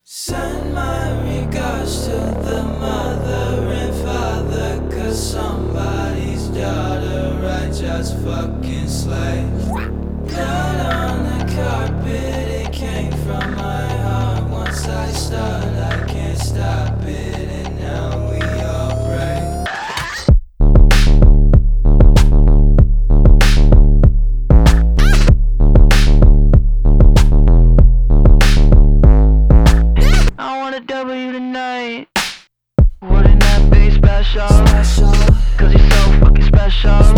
Send my regards to the mother and father, 'cause somebody's daughter I just fucking slayed. Blood on the carpet, it came from my heart. Once I start, I can't stop it, and now we all pray. I want a W tonight. Wouldn't that be special? Cause you're so fucking special.